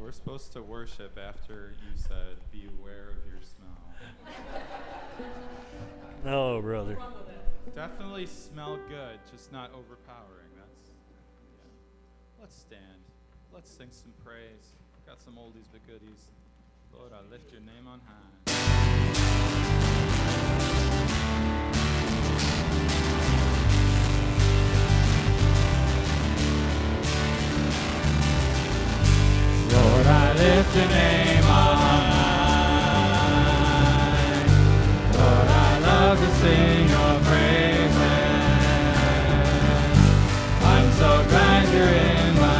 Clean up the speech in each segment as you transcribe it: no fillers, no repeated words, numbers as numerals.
we're supposed to worship after you said, beware of your smell. Oh, brother. Definitely smell good, just not overpowering. Yeah. Let's stand. Let's sing some praise. Got some oldies but goodies. Lord, I lift your name on high. Lord, I lift your name on high. Lord, I love to sing your praises. I'm so glad you're in my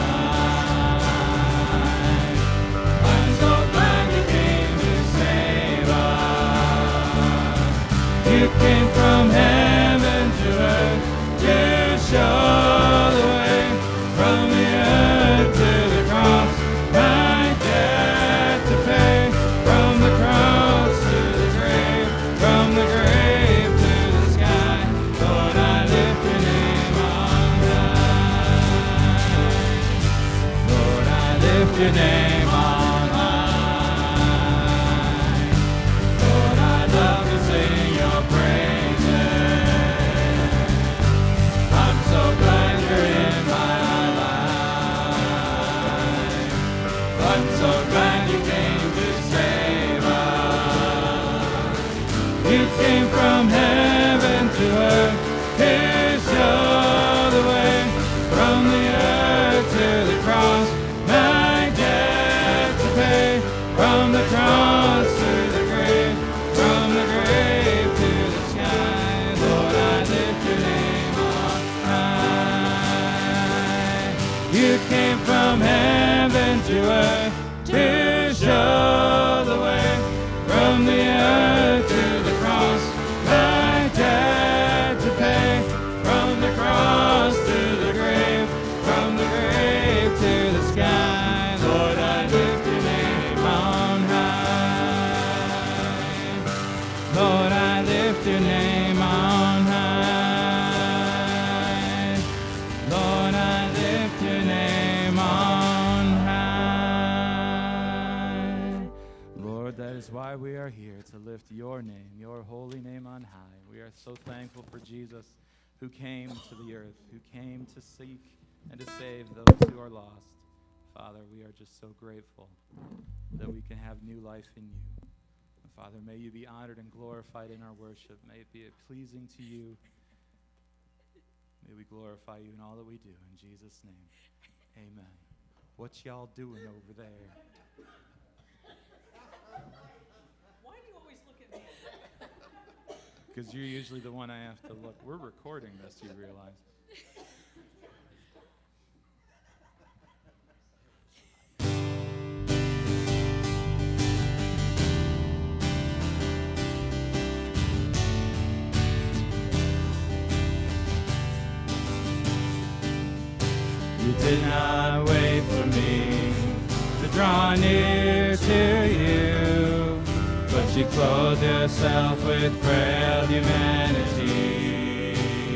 life. I'm so glad you came to save us. You came from heaven to earth to show the way from the earth to the cross. My debt to pay, from the cross to the grave, from the grave to the sky. Lord, I lift your name on high. Lord, I lift your name on high. Lord, I love to sing your praises. I'm so glad you're in my life. I'm so glad you came to save us. You came from heaven to earth to show the way from the earth to the cross. My debt to pay, from the cross to the grave, from the grave to the sky. Lord, I lift your name on high. You came from heaven to earth to show the way from the earth to the cross. My debt to pay, from the cross to the grave, from the grave to the sky. Lord, I lift your name on high. Lord, I lift your name on high. Lord, I lift your name on high. Lord, that is why we are here, to lift your name, your holy name on high. We are so thankful for Jesus, who came to the earth, who came to seek and to save those who are lost. Father, we are just so grateful that we can have new life in you. And Father, may you be honored and glorified in our worship. May it be pleasing to you. May we glorify you in all that we do. In Jesus' name, amen. What y'all doing over there? Why do you always look at me? Because you're usually the one I have to look. We're recording this, you realize. You did not wait for me to draw near to you, but you clothed yourself with frail humanity.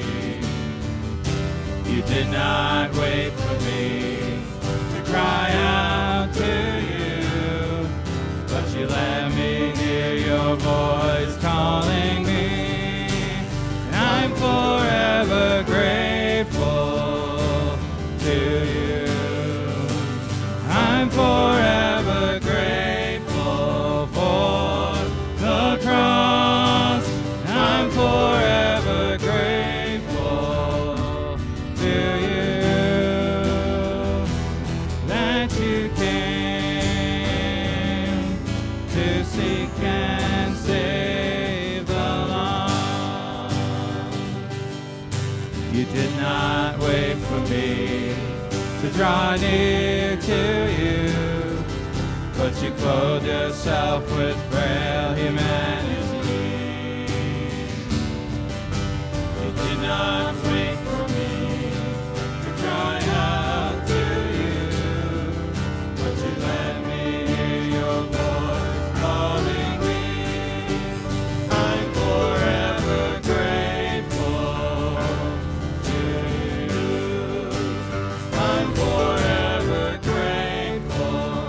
You did not wait for me to cry out to you, but you let me hear your voice calling me, and I'm forever grateful to you. I'm forever grateful for the cross. I'm forever grateful to you that you came to seek and save the lost. You did not wait for me to draw near to you, but you clothed yourself with frail humanity. You did not wait for me to cry out to you, but you let me hear your voice calling me. I'm forever grateful to you. I'm forever grateful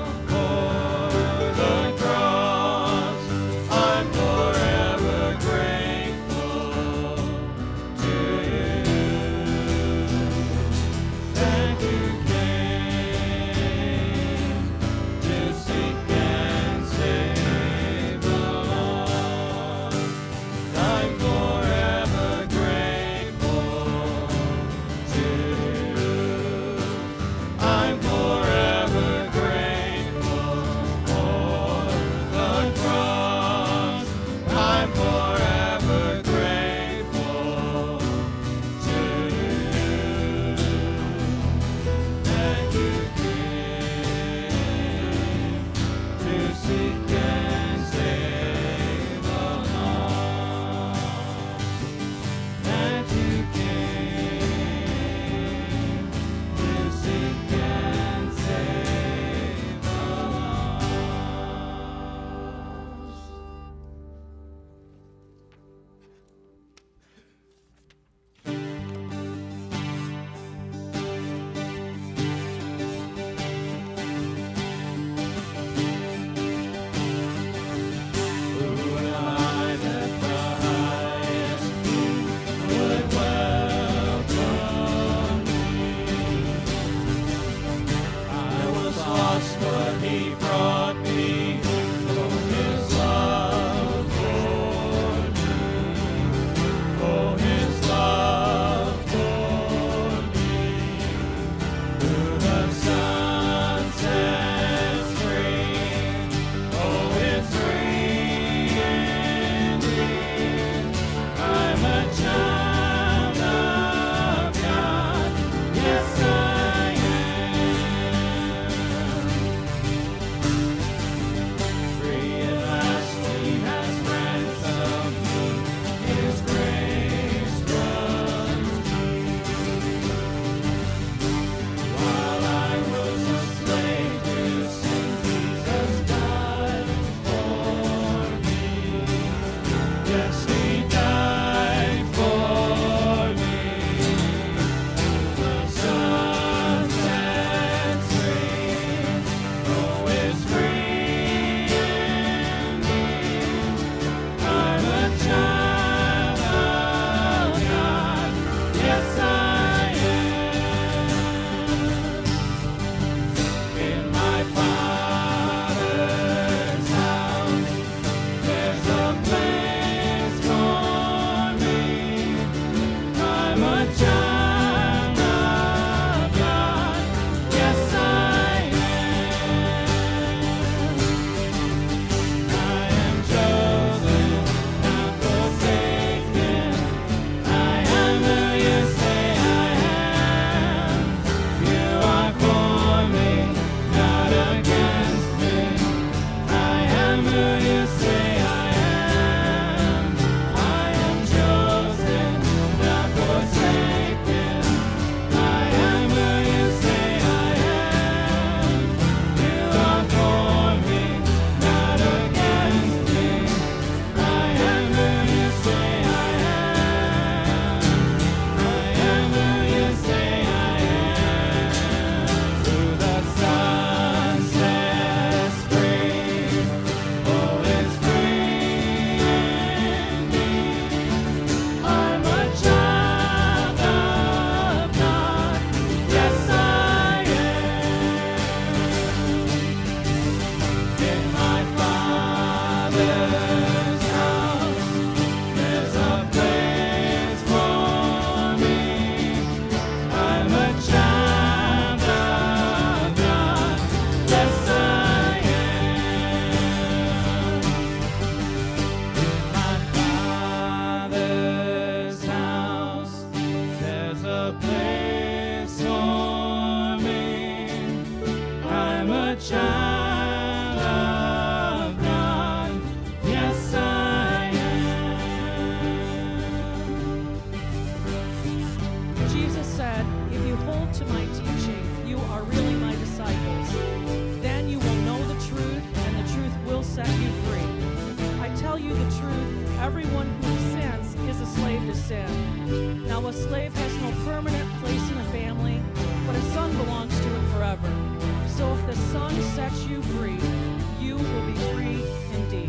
Everyone who sins is a slave to sin. Now, a slave has no permanent place in a family, but a son belongs to it forever. So if the Son sets you free, you will be free indeed.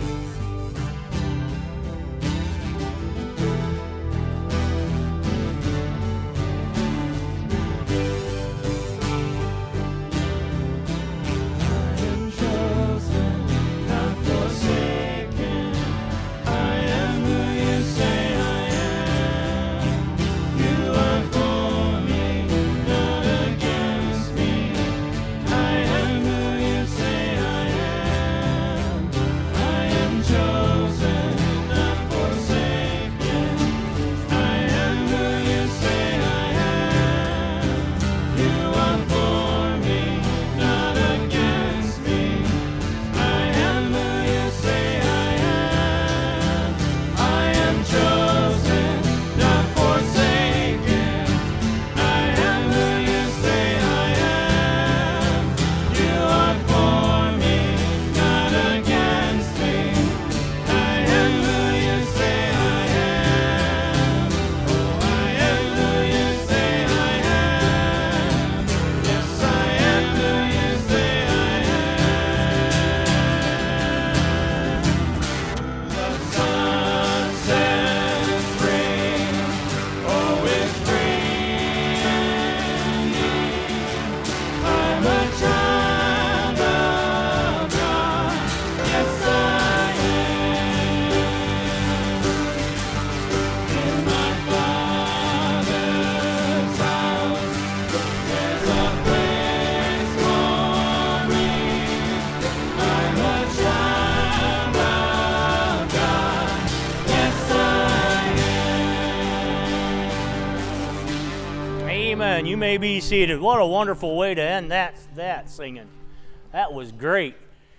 Amen. You may be seated. What a wonderful way to end that singing. That was great.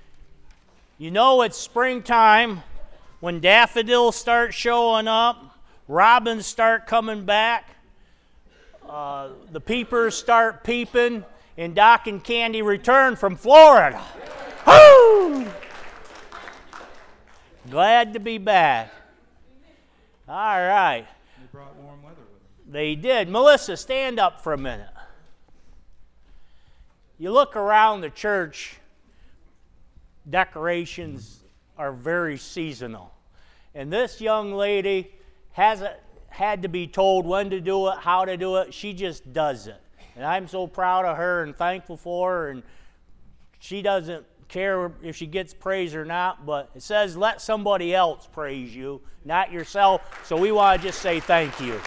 You know it's springtime when daffodils start showing up, robins start coming back, the peepers start peeping, and Doc and Candy return from Florida. Woo! Glad to be back. All right. They brought warm weather with them. They did. Melissa, stand up for a minute. You look around the church, decorations are very seasonal. And this young lady hasn't had to be told when to do it, how to do it. She just does it. And I'm so proud of her and thankful for her. And she doesn't care if she gets praise or not, but it says let somebody else praise you, not yourself. So we want to just say thank you.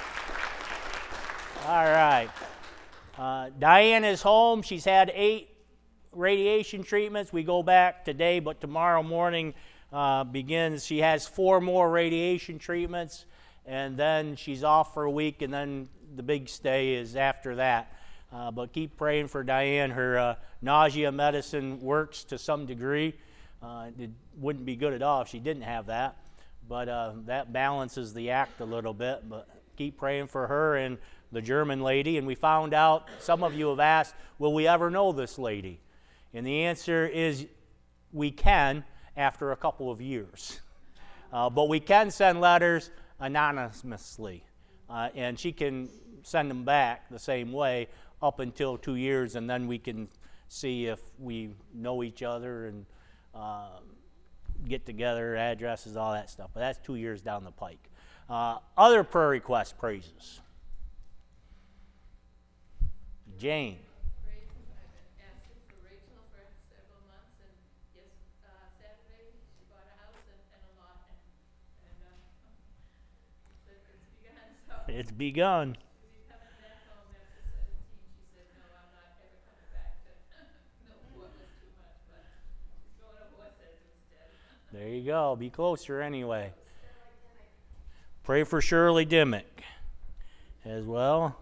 All right. Diane is home. She's had 8 radiation treatments. We go back today, but tomorrow morning begins. She has 4 more radiation treatments, and then she's off for a week, and then the big stay is after that. But keep praying for Diane. Her nausea medicine works to some degree. It wouldn't be good at all if she didn't have that, but that balances the act a little bit. But keep praying for her and the German lady. And we found out, some of you have asked, will we ever know this lady? And the answer is we can after a couple of years. But we can send letters anonymously. And she can send them back the same way up until 2 years, and then we can see if we know each other and get together, addresses, all that stuff. But that's 2 years down the pike. Other prayer requests, praises. Jane. I've been asking for Rachel for several months, and Saturday she bought a house It's begun. There you go. Be closer anyway. Pray for Shirley Dimmick as well.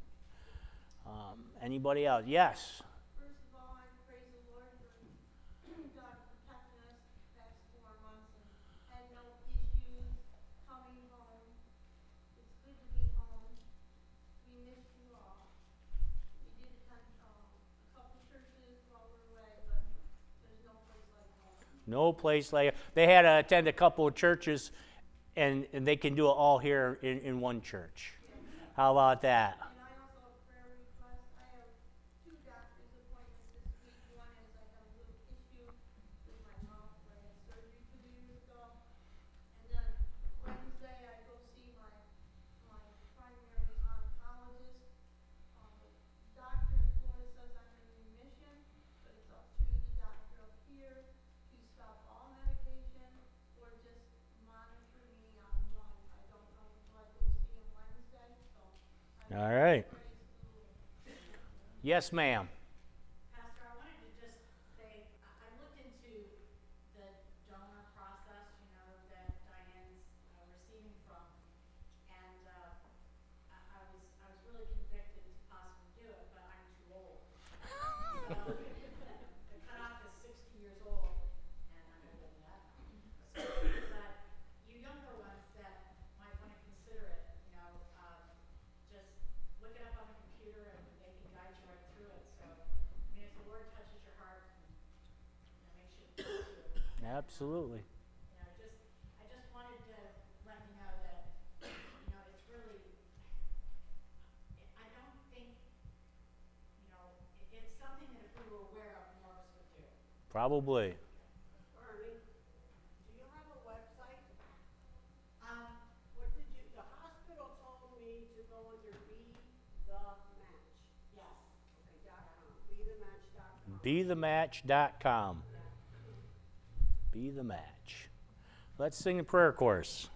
Anybody else? Yes. First of all, I praise the Lord for God protecting us the past 4 months and had no issues coming home. It's good to be home. We missed you all. We did attend a couple churches while we were away, but there's no place like home. No place like they had to attend a couple of churches, and they can do it all here in one church. How about that? And I also have a prayer request. I have 2 doctor's appointments this week. One is I have a little issue with my mouth where I had surgery 2 years ago. And then Wednesday I go see my primary oncologist. The doctor in Florida says I'm in remission, but it's up to the doctor up here to stop all medication or just monitor me online. I don't know until I go see him Wednesday, so All right. praise the Lord. Yes, ma'am. Pastor, I wanted to just say, I looked into the donor process, that Diane's receiving from, and I was really convicted to possibly do it, but I'm too old. So the cutoff is 60 years old, and I'm older than that. So, but you younger ones that might want to consider it, just look it up on the computer and they can guide you right through it. So, if the Lord touches your heart, and makes you do it. Absolutely. I just wanted to let you know that, it's really, I don't think, it's something that if we were aware of, more of us would do. Probably. Ernie, do you have a website? What did you, The hospital told me to go under Be The Match. yes. Okay, .com. BeTheMatch.com. Be the match. Let's sing the prayer chorus.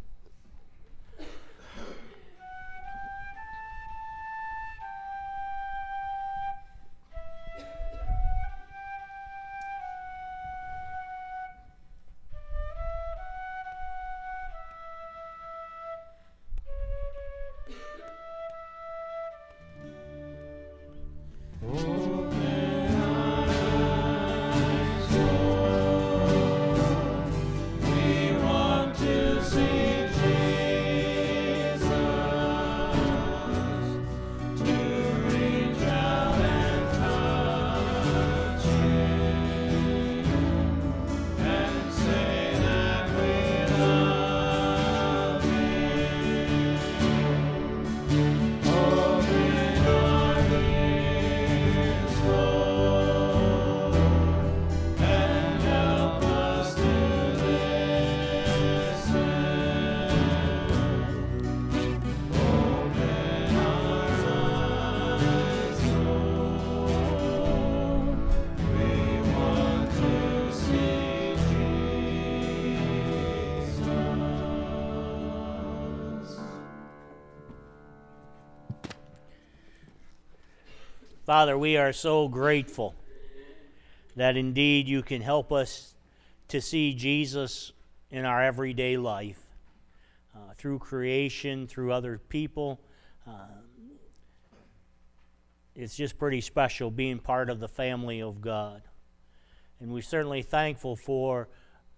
Father, we are so grateful that indeed you can help us to see Jesus in our everyday life, through creation, through other people. It's just pretty special being part of the family of God. And we're certainly thankful for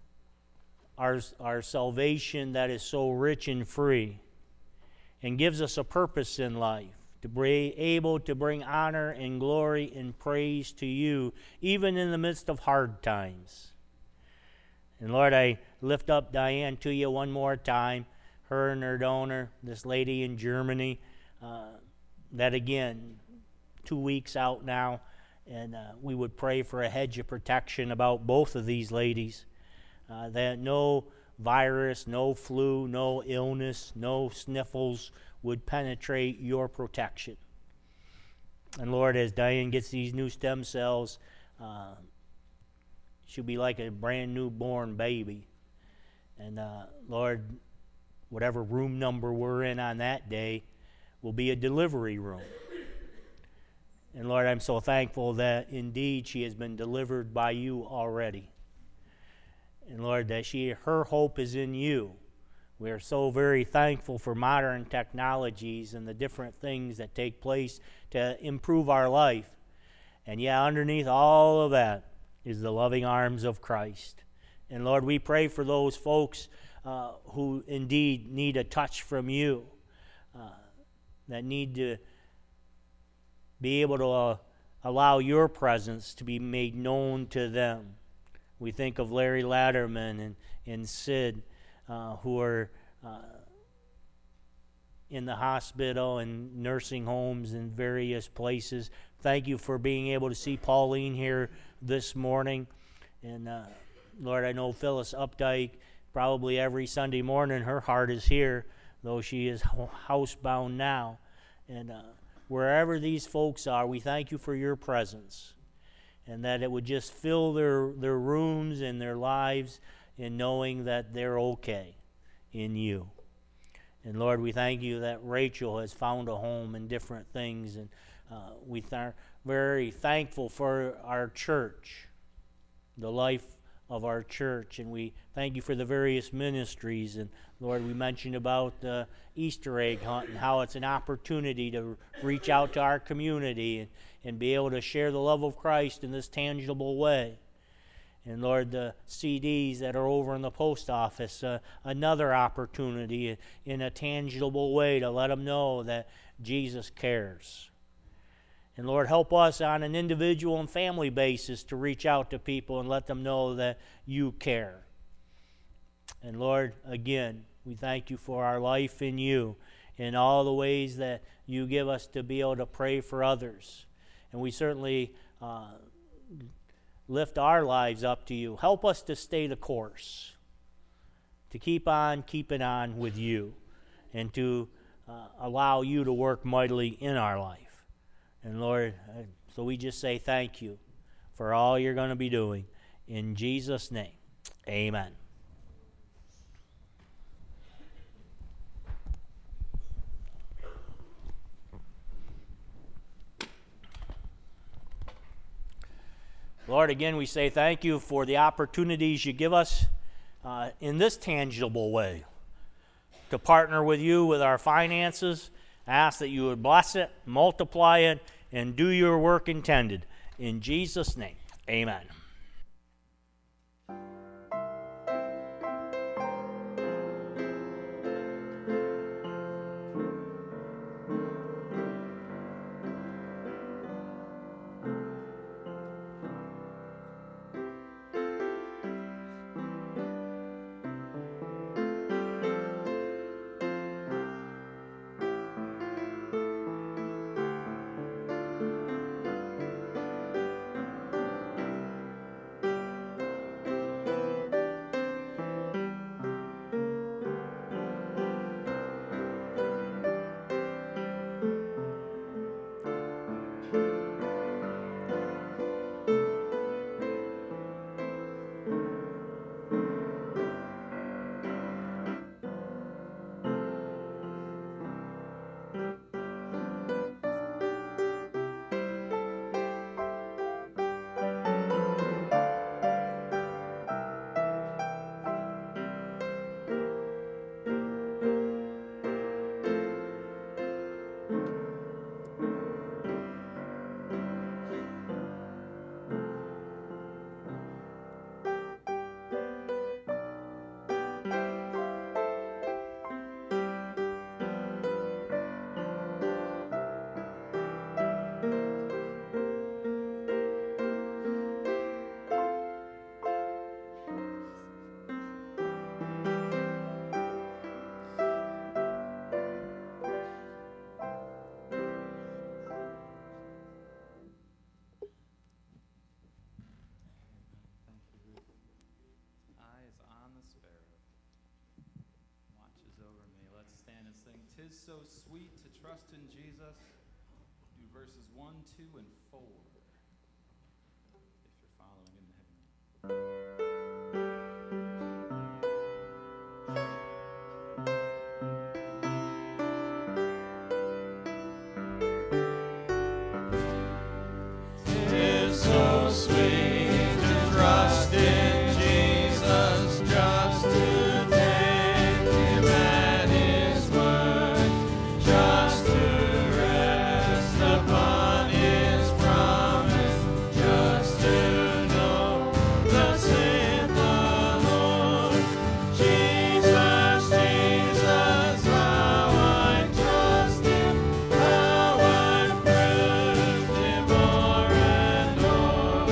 our salvation that is so rich and free and gives us a purpose in life, to be able to bring honor and glory and praise to you, even in the midst of hard times. And Lord, I lift up Diane to you one more time, her and her donor, this lady in Germany, that again, 2 weeks out now, and we would pray for a hedge of protection about both of these ladies, that no virus, no flu, no illness, no sniffles would penetrate your protection. And Lord, as Diane gets these new stem cells, she'll be like a brand new born baby. And Lord, whatever room number we're in on that day will be a delivery room. And Lord, I'm so thankful that indeed she has been delivered by you already. And Lord, that her hope is in you. We are so very thankful for modern technologies and the different things that take place to improve our life. And yeah, underneath all of that is the loving arms of Christ. And Lord, we pray for those folks who indeed need a touch from you, that need to be able to allow your presence to be made known to them. We think of Larry Latterman and Sid, who are in the hospital and nursing homes in various places. Thank you for being able to see Pauline here this morning. And Lord, I know Phyllis Updike, probably every Sunday morning her heart is here, though she is housebound now. And wherever these folks are, we thank you for your presence, and that it would just fill their rooms and their lives in knowing that they're okay in you. And Lord, we thank you that Rachel has found a home in different things, and we are very thankful for our church, the life of our church, and we thank you for the various ministries. And Lord, we mentioned about the Easter egg hunt and how it's an opportunity to reach out to our community and be able to share the love of Christ in this tangible way. And Lord, the CDs that are over in the post office, another opportunity in a tangible way to let them know that Jesus cares. And Lord, help us on an individual and family basis to reach out to people and let them know that you care. And Lord, again, we thank you for our life in you in all the ways that you give us to be able to pray for others. And we certainly lift our lives up to you. Help us to stay the course, to keep on keeping on with you, and to allow you to work mightily in our life. And Lord, so we just say thank you for all you're going to be doing. In Jesus' name, amen. Lord, again, we say thank you for the opportunities you give us in this tangible way to partner with you with our finances. I ask that you would bless it, multiply it, and do your work intended. In Jesus' name, amen. Sing "'Tis So Sweet to Trust in Jesus." Do verses 1, 2, and 4. If you're following in the hymn. trust in Jesus, just to take him at his word, just to rest upon his promise, just to know thus saith the Lord. Jesus, Jesus, how I trust him, how I proved him o'er and o'er.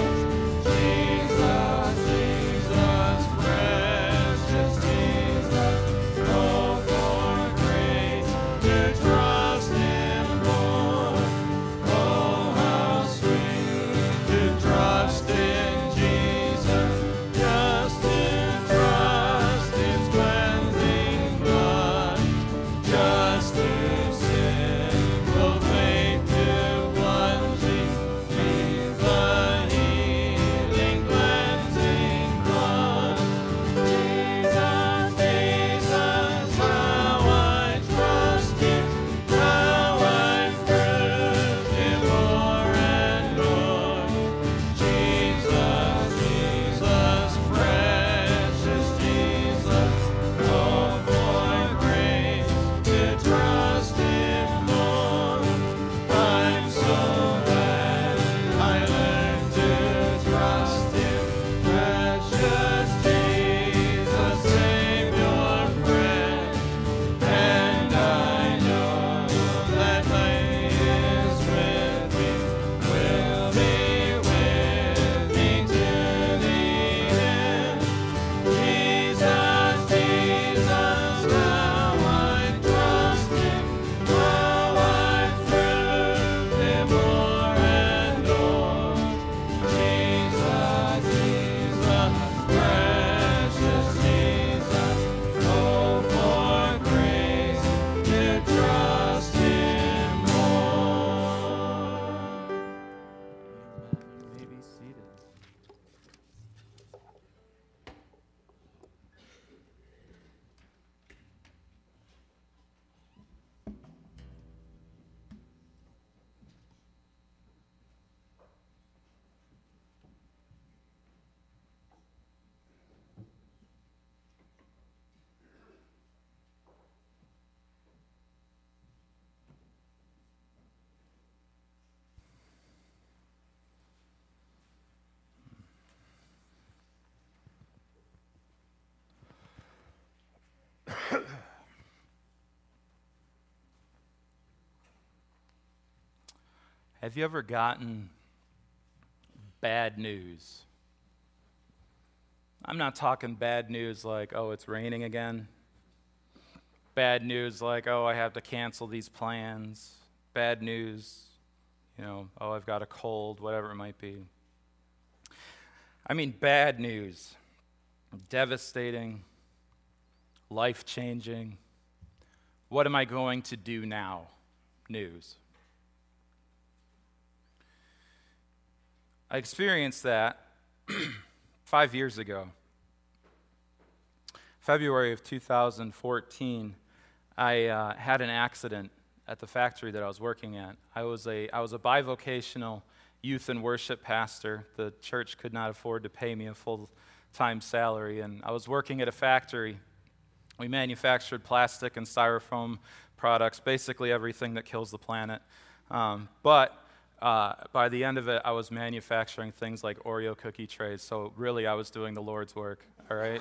Jesus, Jesus, precious Jesus, oh, for grace to trust him more. Oh, how sweet to trust in Jesus, just to trust his cleansing blood, just to simple faith to plunging in the healing, cleansing blood. Jesus, Jesus, how I trust him, how I proved him o'er and o'er. Jesus, Jesus, precious Jesus, oh, for grace to trust him more. I'm so glad I learned to trust him, precious Jesus, Savior, friend. And I know that he is with me, will be with me to the end. Jesus, Jesus, how I trust him, how I proved him o'er and o'er. Jesus, Jesus, precious Jesus, oh, for grace to trust him more. You may be seated. Have you ever gotten bad news? I'm not talking bad news like, oh, it's raining again. Bad news like, oh, I have to cancel these plans. Bad news, oh, I've got a cold, whatever it might be. I mean bad news, devastating, life-changing. What am I going to do now? News. I experienced that 5 years ago. February of 2014, I had an accident at the factory that I was working at. I was a bivocational youth and worship pastor. The church could not afford to pay me a full-time salary, and I was working at a factory. We manufactured plastic and styrofoam products, basically everything that kills the planet. But by the end of it, I was manufacturing things like Oreo cookie trays, so really I was doing the Lord's work, all right?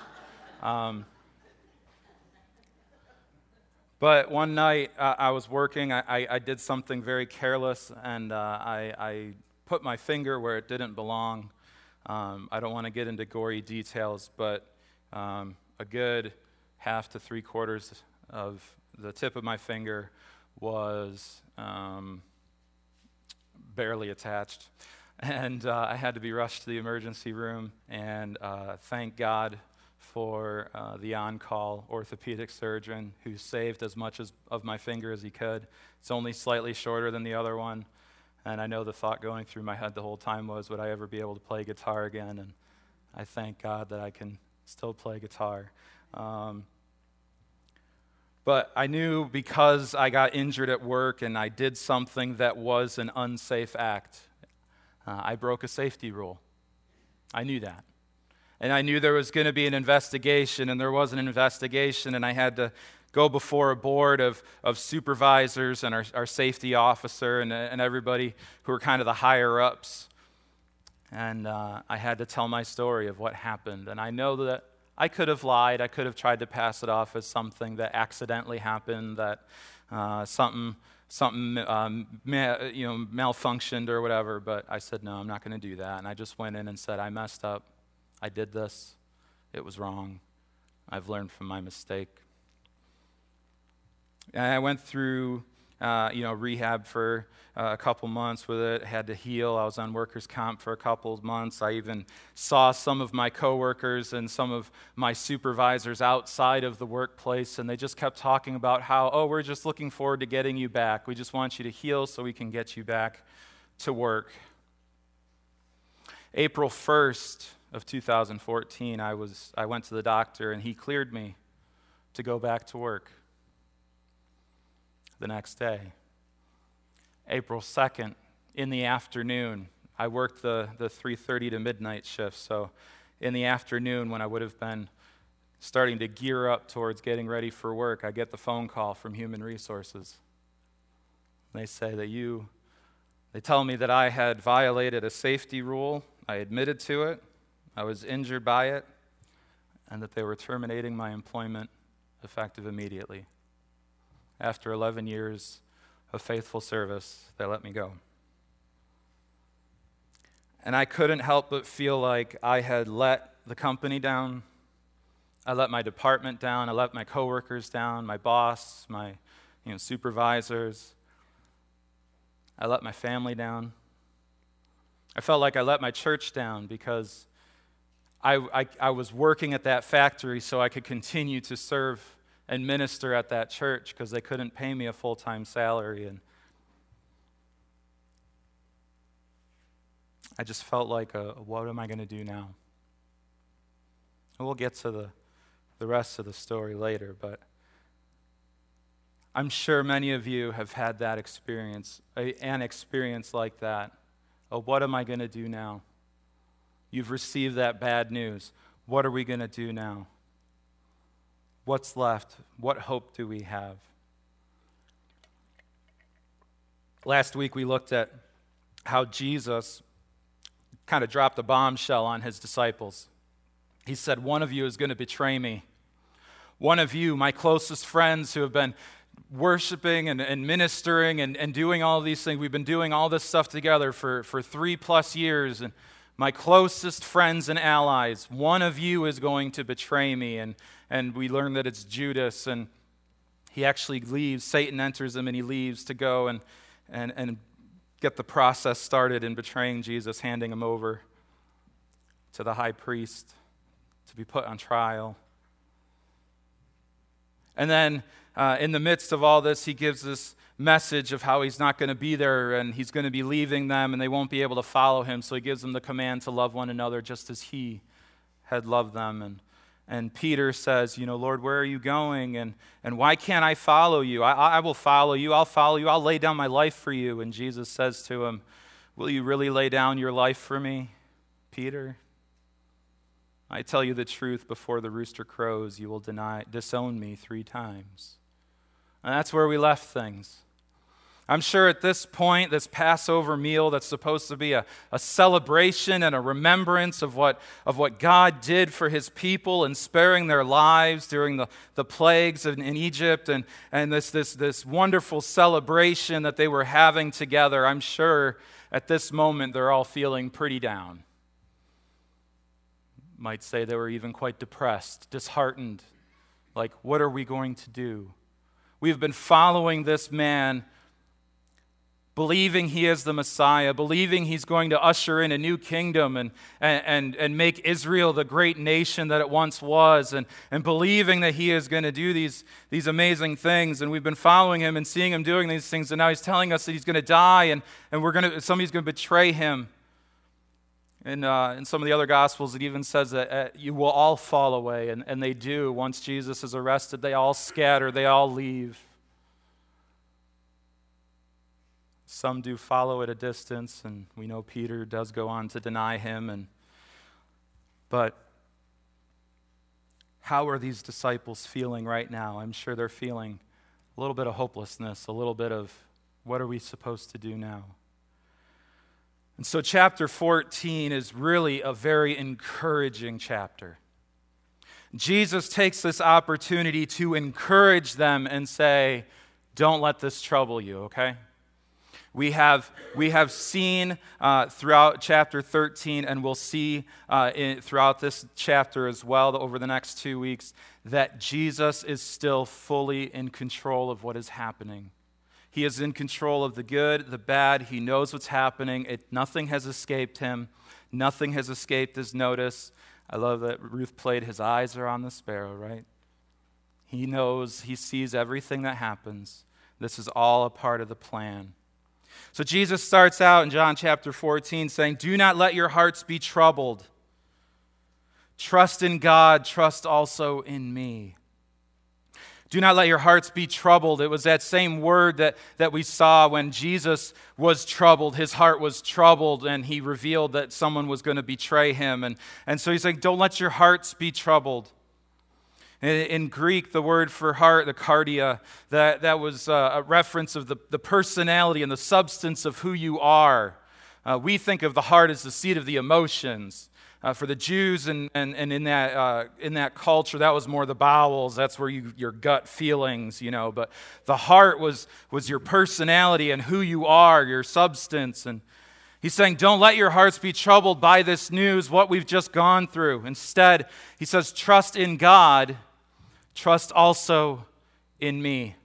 But one night I was working, I did something very careless, and I put my finger where it didn't belong. I don't want to get into gory details, but a good half to 3/4 of the tip of my finger was barely attached. And I had to be rushed to the emergency room, and thank God for the on-call orthopedic surgeon who saved as much of my finger as he could. It's only slightly shorter than the other one, and I know the thought going through my head the whole time was, would I ever be able to play guitar again? And I thank God that I can still play guitar. But I knew because I got injured at work and I did something that was an unsafe act, I broke a safety rule. I knew that. And I knew there was going to be an investigation, and there was an investigation, and I had to go before a board of supervisors and our safety officer and everybody who were kind of the higher-ups. And I had to tell my story of what happened. And I know that I could have lied. I could have tried to pass it off as something that accidentally happened, that something malfunctioned or whatever. But I said, no, I'm not going to do that. And I just went in and said, I messed up. I did this. It was wrong. I've learned from my mistake. And I went through, rehab for a couple months with it. Had to heal. I was on workers' comp for a couple of months. I even saw some of my coworkers and some of my supervisors outside of the workplace, and they just kept talking about how, we're just looking forward to getting you back. We just want you to heal so we can get you back to work. April 1st of 2014, I went to the doctor, and he cleared me to go back to work the next day. April 2nd, in the afternoon, I worked the 3:30 to midnight shift, so in the afternoon when I would have been starting to gear up towards getting ready for work, I get the phone call from Human Resources. They say they tell me that I had violated a safety rule, I admitted to it, I was injured by it, and that they were terminating my employment effective immediately. After 11 years of faithful service, they let me go. And I couldn't help but feel like I had let the company down. I let my department down. I let my coworkers down, my boss, my supervisors. I let my family down. I felt like I let my church down because I was working at that factory so I could continue to serve and minister at that church because they couldn't pay me a full-time salary. And I just felt like, what am I going to do now? And we'll get to the rest of the story later, but I'm sure many of you have had that experience, an experience like that. What am I going to do now? You've received that bad news. What are we going to do now? What's left? What hope do we have? Last week we looked at how Jesus kind of dropped a bombshell on his disciples. He said, one of you is going to betray me. One of you, my closest friends who have been worshiping and ministering and doing all these things. We've been doing all this stuff together for 3+ years, and my closest friends and allies, one of you is going to betray me. And we learn that it's Judas, and he actually leaves. Satan enters him, and he leaves to go and get the process started in betraying Jesus, handing him over to the high priest to be put on trial. And then in the midst of all this, he gives this message of how he's not going to be there and he's going to be leaving them and they won't be able to follow him. So he gives them the command to love one another just as he had loved them. And Peter says, Lord, where are you going? And why can't I follow you? I will follow you. I'll follow you. I'll lay down my life for you. And Jesus says to him, will you really lay down your life for me, Peter? I tell you the truth, before the rooster crows, you will disown me 3 times. And that's where we left things. I'm sure at this point, this Passover meal that's supposed to be a celebration and a remembrance of what God did for his people in sparing their lives during the plagues in Egypt and this wonderful celebration that they were having together, I'm sure at this moment they're all feeling pretty down. Might say they were even quite depressed, disheartened, like, what are we going to do? We've been following this man, believing he is the Messiah, believing he's going to usher in a new kingdom and make Israel the great nation that it once was, and believing that he is going to do these amazing things. And we've been following him and seeing him doing these things, and now he's telling us that he's going to die and somebody's going to betray him. In some of the other Gospels, it even says that you will all fall away, and they do. Once Jesus is arrested, they all scatter, they all leave. Some do follow at a distance, and we know Peter does go on to deny him. But How are these disciples feeling right now? I'm sure they're feeling a little bit of hopelessness, a little bit of what are we supposed to do now? And so chapter 14 is really a very encouraging chapter. Jesus takes this opportunity to encourage them and say, don't let this trouble you, okay? We have seen throughout chapter 13, and we'll see throughout this chapter as well over the next 2 weeks, that Jesus is still fully in control of what is happening. He is in control of the good, the bad. He knows what's happening. Nothing has escaped him. Nothing has escaped his notice. I love that Ruth played, his eyes are on the sparrow, right? He knows, he sees everything that happens. This is all a part of the plan. So Jesus starts out in John chapter 14 saying, do not let your hearts be troubled. Trust in God, trust also in me. Do not let your hearts be troubled. It was that same word that we saw when Jesus was troubled. His heart was troubled, and he revealed that someone was going to betray him. And so he's saying, don't let your hearts be troubled. In Greek, the word for heart, the cardia, that was a reference of the personality and the substance of who you are. We think of the heart as the seat of the emotions. For the Jews and in that culture, that was more the bowels. That's where your gut feelings, But the heart was your personality and who you are, your substance. And he's saying, don't let your hearts be troubled by this news, what we've just gone through. Instead, he says, trust in God, trust also in me.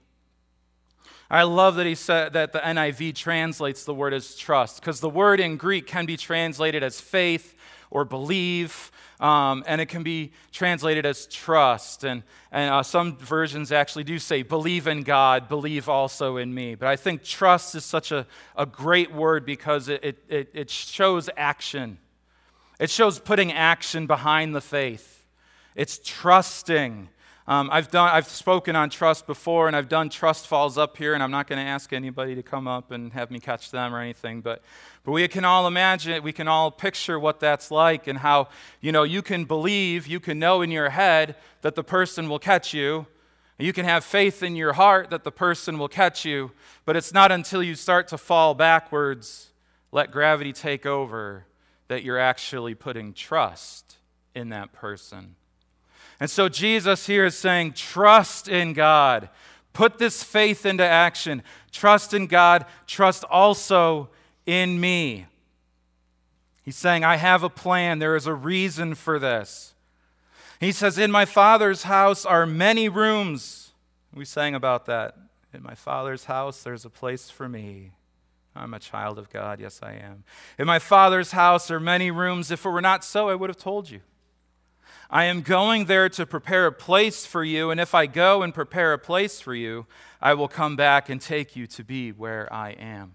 I love that he said that the NIV translates the word as trust, because the word in Greek can be translated as faith or believe, and it can be translated as trust. And some versions actually do say, believe in God, believe also in me. But I think trust is such a great word because it shows action. It shows putting action behind the faith. It's trusting. I've spoken on trust before, and I've done trust falls up here, and I'm not going to ask anybody to come up and have me catch them or anything, but we can all imagine it, we can all picture what that's like, and how, you can believe, you can know in your head that the person will catch you, and you can have faith in your heart that the person will catch you, but it's not until you start to fall backwards, let gravity take over, that you're actually putting trust in that person. And so Jesus here is saying, trust in God. Put this faith into action. Trust in God. Trust also in me. He's saying, I have a plan. There is a reason for this. He says, in my Father's house are many rooms. We sang about that. In my Father's house, there's a place for me. I'm a child of God. Yes, I am. In my Father's house are many rooms. If it were not so, I would have told you. I am going there to prepare a place for you, and if I go and prepare a place for you, I will come back and take you to be where I am.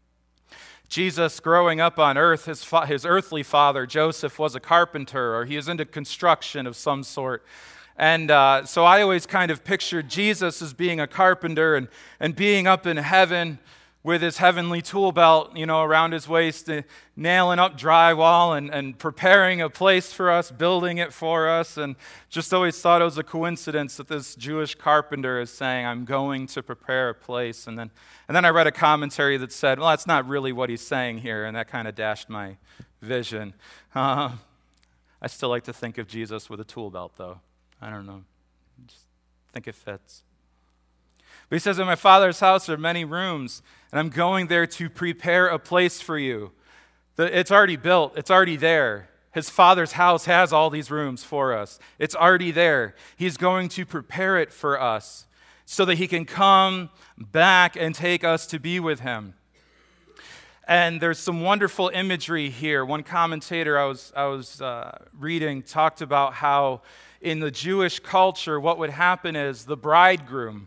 Jesus, growing up on earth, his earthly father, Joseph, was a carpenter, or he was into construction of some sort. And so I always kind of pictured Jesus as being a carpenter and being up in heaven with his heavenly tool belt, around his waist, nailing up drywall and preparing a place for us, building it for us. And just always thought it was a coincidence that this Jewish carpenter is saying, I'm going to prepare a place. And then I read a commentary that said, well, that's not really what he's saying here. And that kind of dashed my vision. I still like to think of Jesus with a tool belt, though. I don't know. Just think it fits. But he says, in my Father's house are many rooms, and I'm going there to prepare a place for you. It's already built. It's already there. His Father's house has all these rooms for us. It's already there. He's going to prepare it for us so that he can come back and take us to be with him. And there's some wonderful imagery here. One commentator I was reading talked about how in the Jewish culture, what would happen is the bridegroom,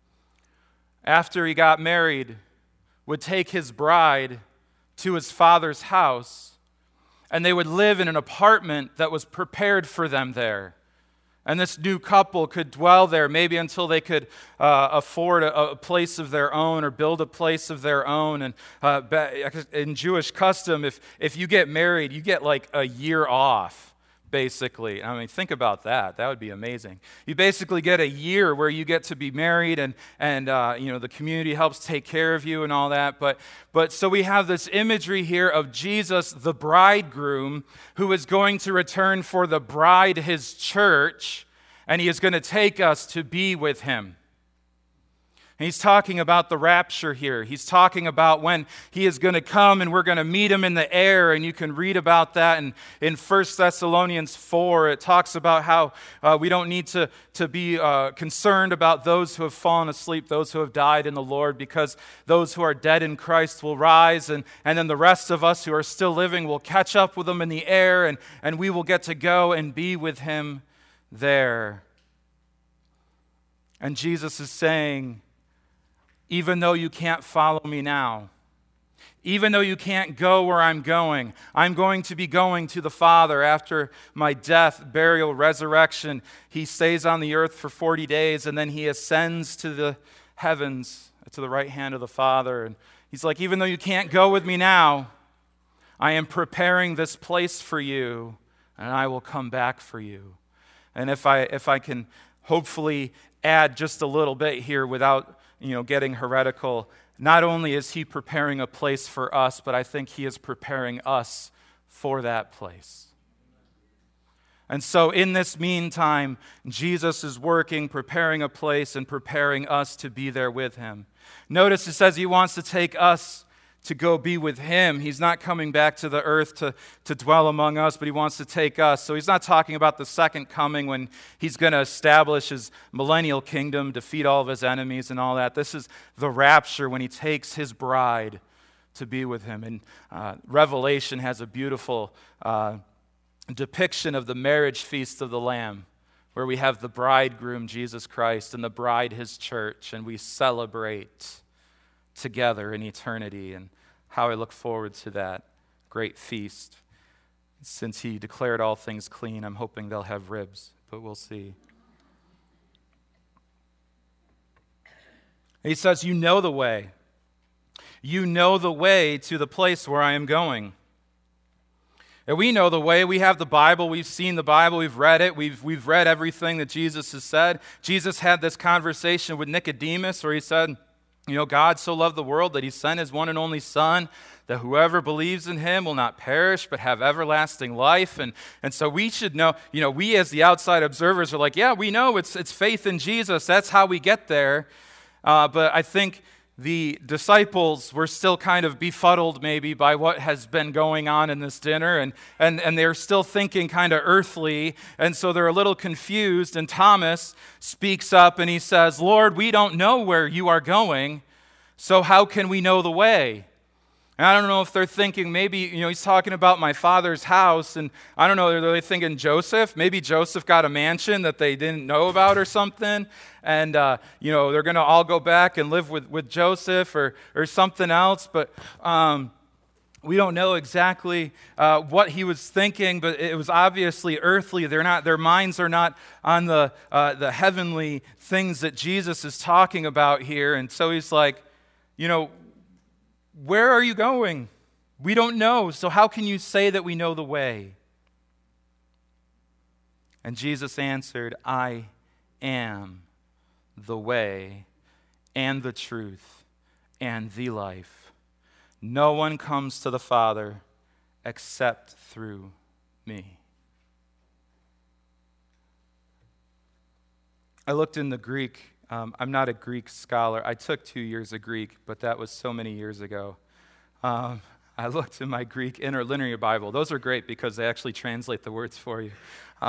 after he got married, would take his bride to his father's house, and they would live in an apartment that was prepared for them there. And this new couple could dwell there maybe until they could afford a place of their own or build a place of their own. And in Jewish custom, if you get married, you get like a year off basically. I mean, think about that. That would be amazing. You basically get a year where you get to be married, and the community helps take care of you and all that. But so we have this imagery here of Jesus, the bridegroom, who is going to return for the bride, his church, and he is going to take us to be with him. And he's talking about the rapture here. He's talking about when he is going to come and we're going to meet him in the air. And you can read about that in 1 Thessalonians 4. It talks about how we don't need to be concerned about those who have fallen asleep, those who have died in the Lord, because those who are dead in Christ will rise. And then the rest of us who are still living will catch up with them in the air, and we will get to go and be with him there. And Jesus is saying, even though you can't follow me now, even though you can't go where I'm going to be going to the Father after my death, burial, resurrection. He stays on the earth for 40 days, and then he ascends to the heavens, to the right hand of the Father. And he's like, even though you can't go with me now, I am preparing this place for you, and I will come back for you. And if I can hopefully add just a little bit here without getting heretical, not only is he preparing a place for us, but I think he is preparing us for that place. And so in this meantime, Jesus is working, preparing a place, and preparing us to be there with him. Notice it says he wants to take us to go be with him. He's not coming back to the earth to dwell among us, but he wants to take us. So he's not talking about the second coming when he's going to establish his millennial kingdom, defeat all of his enemies and all that. This is the rapture when he takes his bride to be with him. And Revelation has a beautiful depiction of the marriage feast of the Lamb, where we have the bridegroom, Jesus Christ, and the bride, his church, and we celebrate together in eternity, and how I look forward to that great feast. Since he declared all things clean, I'm hoping they'll have ribs, but we'll see. He says, you know the way. You know the way to the place where I am going. And we know the way. We have the Bible. We've seen the Bible. We've read it. We've read everything that Jesus has said. Jesus had this conversation with Nicodemus where he said, God so loved the world that he sent his one and only Son, that whoever believes in him will not perish but have everlasting life. And so we should know, we as the outside observers are like, yeah, we know it's faith in Jesus. That's how we get there. But I think the disciples were still kind of befuddled maybe by what has been going on in this dinner, and they're still thinking kind of earthly, and so they're a little confused, and Thomas speaks up and he says, Lord, we don't know where you are going, so how can we know the way? And I don't know if they're thinking maybe, he's talking about my Father's house, and I don't know, are they thinking Joseph? Maybe Joseph got a mansion that they didn't know about or something, and, they're going to all go back and live with Joseph or something else, but we don't know exactly what he was thinking, but it was obviously earthly. Their minds are not on the heavenly things that Jesus is talking about here, and so he's like, where are you going? We don't know, so how can you say that we know the way? And Jesus answered, I am the way and the truth and the life. No one comes to the Father except through me. I looked in the Greek. I'm not a Greek scholar. I took 2 years of Greek, but that was so many years ago. I looked in my Greek interlinear Bible. Those are great because they actually translate the words for you.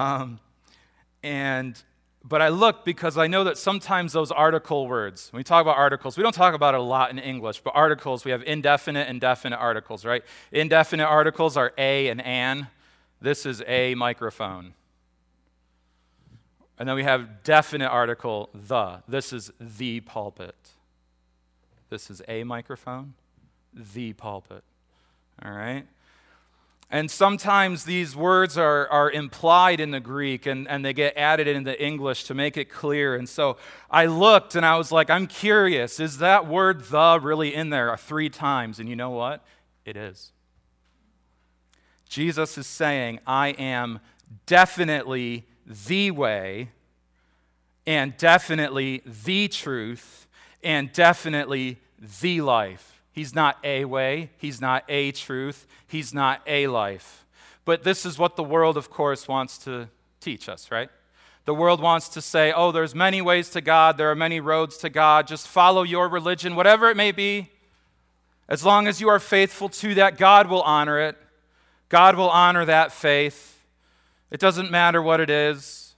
But I looked because I know that sometimes those article words, when we talk about articles, we don't talk about it a lot in English, but articles, we have indefinite and definite articles, right? Indefinite articles are a and an. This is a microphone. And then we have definite article, the. This is the pulpit. This is a microphone, the pulpit. All right? And sometimes these words are implied in the Greek and they get added into English to make it clear. And so I looked and I was like, I'm curious, is that word the really in there 3 times? And you know what? It is. Jesus is saying, I am definitely the way, and definitely the truth, and definitely the life. He's not a way, he's not a truth, he's not a life. But this is what the world, of course, wants to teach us, right? The world wants to say, oh, there's many ways to God, there are many roads to God, just follow your religion, whatever it may be. As long as you are faithful to that, God will honor it. God will honor that faith. It doesn't matter what it is.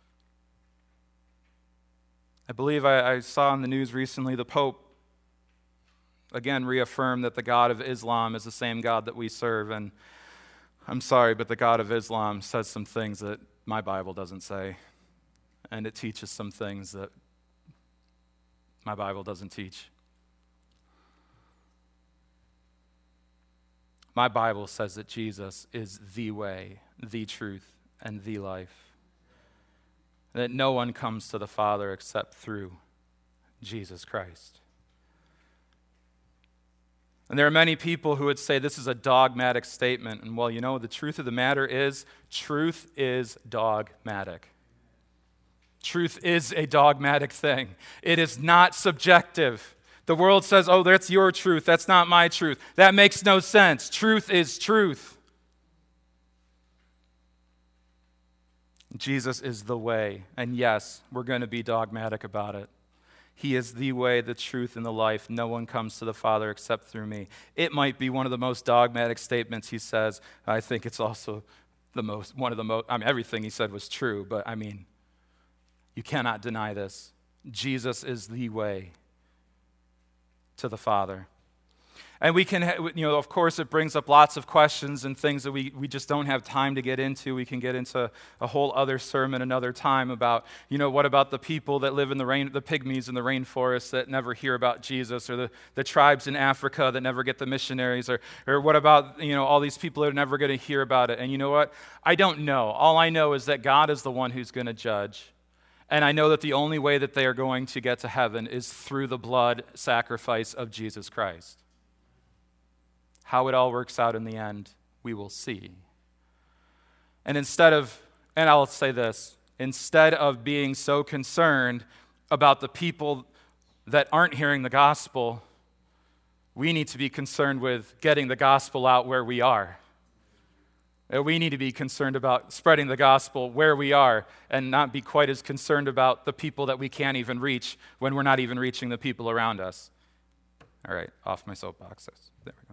I believe I saw in the news recently the Pope again reaffirmed that the God of Islam is the same God that we serve. And I'm sorry, but the God of Islam says some things that my Bible doesn't say. And it teaches some things that my Bible doesn't teach. My Bible says that Jesus is the way, the truth, and the life. That no one comes to the Father except through Jesus Christ. And there are many people who would say this is a dogmatic statement. And well, you know, the truth of the matter is, truth is dogmatic. Truth is a dogmatic thing. It is not subjective. The world says, oh, that's your truth. That's not my truth. That makes no sense. Truth is truth. Jesus is the way. And yes, we're going to be dogmatic about it. He is the way, the truth, and the life. No one comes to the Father except through me. It might be one of the most dogmatic statements he says. I think it's also one of the most, everything he said was true, but you cannot deny this. Jesus is the way to the Father. And we can, of course, it brings up lots of questions and things that we just don't have time to get into. We can get into a whole other sermon another time about, what about the people that live in the pygmies in the rainforest that never hear about Jesus, or the tribes in Africa that never get the missionaries, or what about, all these people that are never going to hear about it. And you know what? I don't know. All I know is that God is the one who's going to judge. And I know that the only way that they are going to get to heaven is through the blood sacrifice of Jesus Christ. How it all works out in the end, we will see. And I'll say this, instead of being so concerned about the people that aren't hearing the gospel, we need to be concerned with getting the gospel out where we are. We need to be concerned about spreading the gospel where we are and not be quite as concerned about the people that we can't even reach when we're not even reaching the people around us. All right, off my soapboxes. There we go.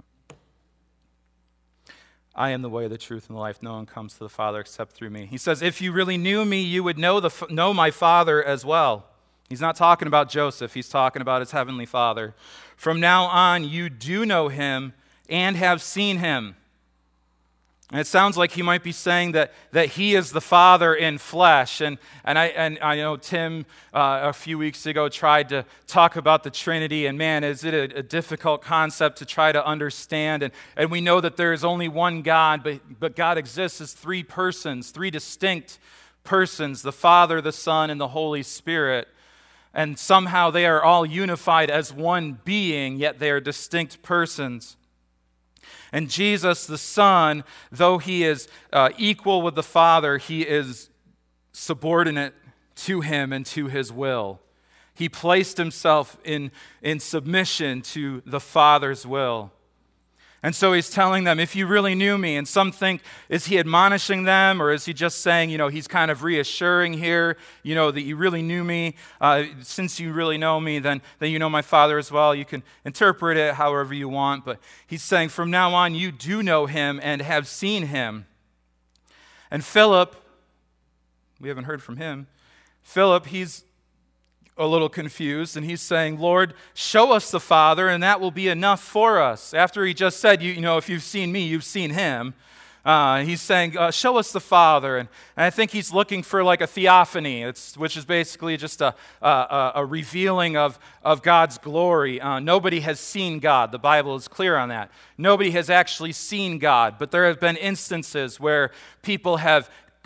I am the way, the truth, and the life. No one comes to the Father except through me. He says, if you really knew me, you would know my Father as well. He's not talking about Joseph. He's talking about his heavenly Father. From now on, you do know him and have seen him. And it sounds like he might be saying that he is the Father in flesh. And I know Tim a few weeks ago tried to talk about the Trinity. And man, is it a difficult concept to try to understand. And we know that there is only one God, but God exists as three persons, three distinct persons, the Father, the Son, and the Holy Spirit. And somehow they are all unified as one being, yet they are distinct persons. And Jesus, the Son, though he is equal with the Father, he is subordinate to him and to his will. He placed himself in submission to the Father's will. And so he's telling them, if you really knew me, and some think, is he admonishing them, or is he just saying, he's kind of reassuring here, that you really knew me. Since you really know me, then you know my Father as well. You can interpret it however you want, but he's saying, from now on, you do know him and have seen him. And Philip, we haven't heard from him. Philip, he's a little confused, and he's saying, Lord, show us the Father, and that will be enough for us. After he just said, if you've seen me, you've seen him. He's saying, show us the Father. And I think he's looking for like a theophany, which is basically just a revealing of God's glory. Nobody has seen God. The Bible is clear on that. Nobody has actually seen God, but there have been instances where people have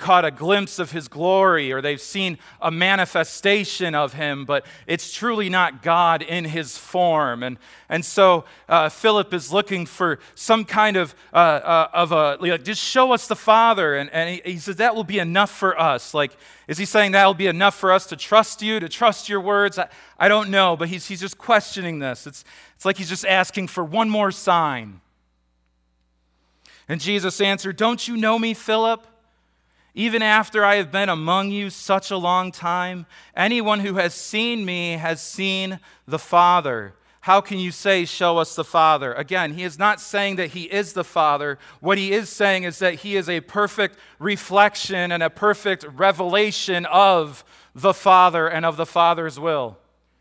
caught a glimpse of his glory, or they've seen a manifestation of him, but it's truly not God in his form. And so Philip is looking for some kind of just show us the Father. And he says that will be enough for us. Like, is he saying that will be enough for us to trust you, to trust your words? I don't know, but he's just questioning this. It's like he's just asking for one more sign. And Jesus answered, "Don't you know me, Philip? Even after I have been among you such a long time, anyone who has seen me has seen the Father. How can you say, 'Show us the Father'?" Again, he is not saying that he is the Father. What he is saying is that he is a perfect reflection and a perfect revelation of the Father and of the Father's will.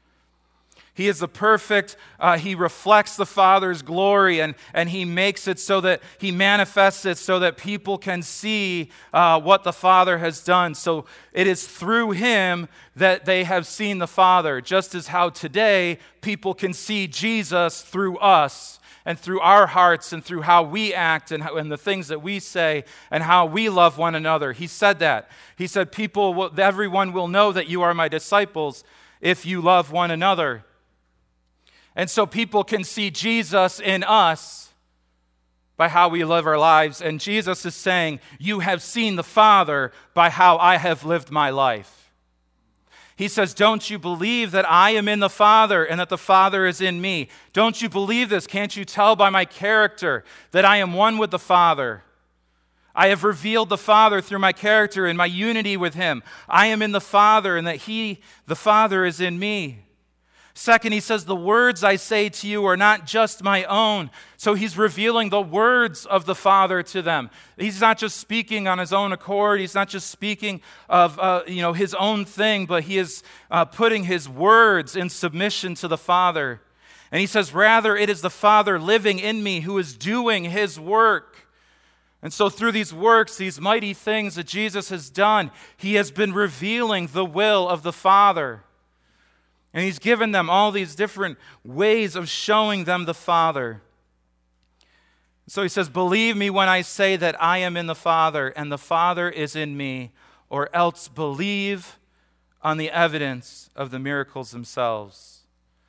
He is the perfect, he reflects the Father's glory, and he makes it so that he manifests it so that people can see what the Father has done. So it is through him that they have seen the Father, just as how today people can see Jesus through us and through our hearts and through how we act and the things that we say and how we love one another. He said that. He said, everyone will know that you are my disciples if you love one another. And so people can see Jesus in us by how we live our lives. And Jesus is saying, you have seen the Father by how I have lived my life. He says, don't you believe that I am in the Father and that the Father is in me? Don't you believe this? Can't you tell by my character that I am one with the Father? I have revealed the Father through my character and my unity with him. I am in the Father and that he, the Father, is in me. Second, he says, the words I say to you are not just my own. So he's revealing the words of the Father to them. He's not just speaking on his own accord. He's not just speaking of his own thing, but he is putting his words in submission to the Father. And he says, rather, it is the Father living in me who is doing his work. And so through these works, these mighty things that Jesus has done, he has been revealing the will of the Father. And he's given them all these different ways of showing them the Father. So he says, believe me when I say that I am in the Father and the Father is in me, or else believe on the evidence of the miracles themselves.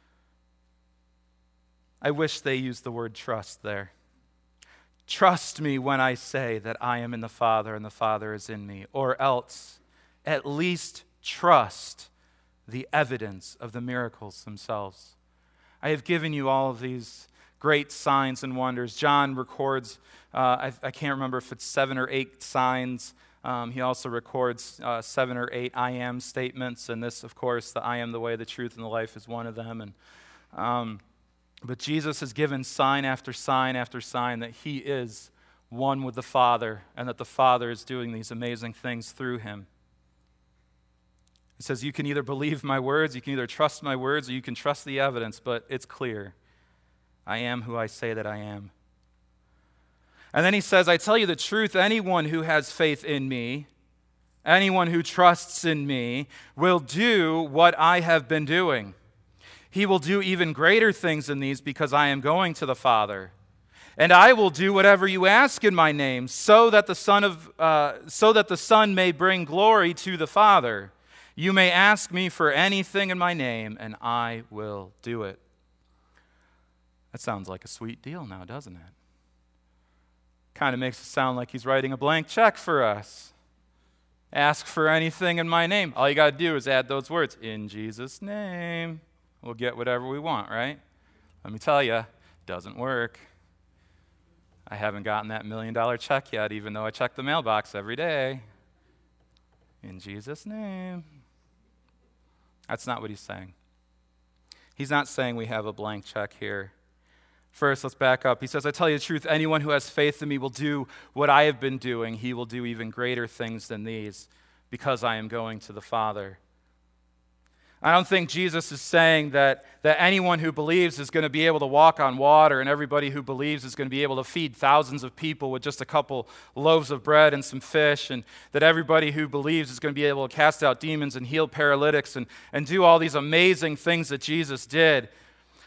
I wish they used the word trust there. Trust me when I say that I am in the Father and the Father is in me, or else at least trust the evidence of the miracles themselves. I have given you all of these great signs and wonders. John records, I can't remember if it's 7 or 8 signs. He also records 7 or 8 I am statements, and this, of course, the I am the way, the truth, and the life is one of them. But Jesus has given sign after sign after sign that he is one with the Father and that the Father is doing these amazing things through him. It says you can either believe my words, you can either trust my words, or you can trust the evidence, but it's clear. I am who I say that I am. And then he says, I tell you the truth, anyone who has faith in me, anyone who trusts in me, will do what I have been doing. He will do even greater things than these because I am going to the Father. And I will do whatever you ask in my name, so that the Son may bring glory to the Father. You may ask me for anything in my name, and I will do it. That sounds like a sweet deal now, doesn't it? Kind of makes it sound like he's writing a blank check for us. Ask for anything in my name. All you got to do is add those words, in Jesus' name. We'll get whatever we want, right? Let me tell you, doesn't work. I haven't gotten that $1 million check yet, even though I check the mailbox every day. In Jesus' name. That's not what he's saying. He's not saying we have a blank check here. First, let's back up. He says, I tell you the truth, anyone who has faith in me will do what I have been doing. He will do even greater things than these because I am going to the Father. I don't think Jesus is saying that anyone who believes is going to be able to walk on water and everybody who believes is going to be able to feed thousands of people with just a couple loaves of bread and some fish, and that everybody who believes is going to be able to cast out demons and heal paralytics and do all these amazing things that Jesus did.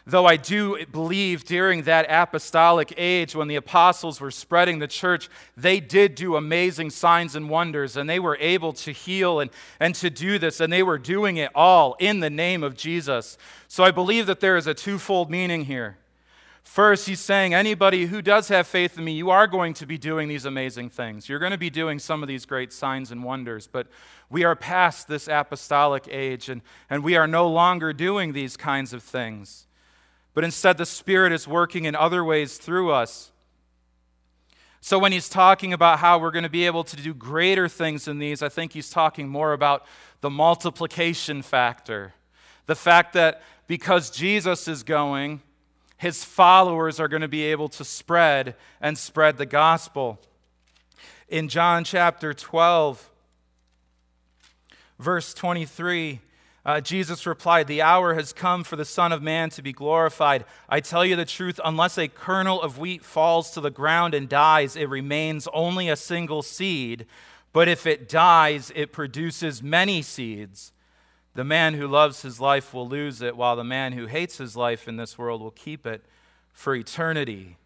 Though I do believe during that apostolic age when the apostles were spreading the church, they did do amazing signs and wonders, and they were able to heal and to do this, and they were doing it all in the name of Jesus. So I believe that there is a twofold meaning here. First, he's saying anybody who does have faith in me, you are going to be doing these amazing things. You're going to be doing some of these great signs and wonders, but we are past this apostolic age, and we are no longer doing these kinds of things. But instead, the Spirit is working in other ways through us. So when he's talking about how we're going to be able to do greater things than these, I think he's talking more about the multiplication factor. The fact that because Jesus is going, his followers are going to be able to spread the gospel. In John chapter 12, verse 23, Jesus replied, "The hour has come for the Son of Man to be glorified. I tell you the truth, unless a kernel of wheat falls to the ground and dies, it remains only a single seed. But if it dies, it produces many seeds. The man who loves his life will lose it, while the man who hates his life in this world will keep it for eternity."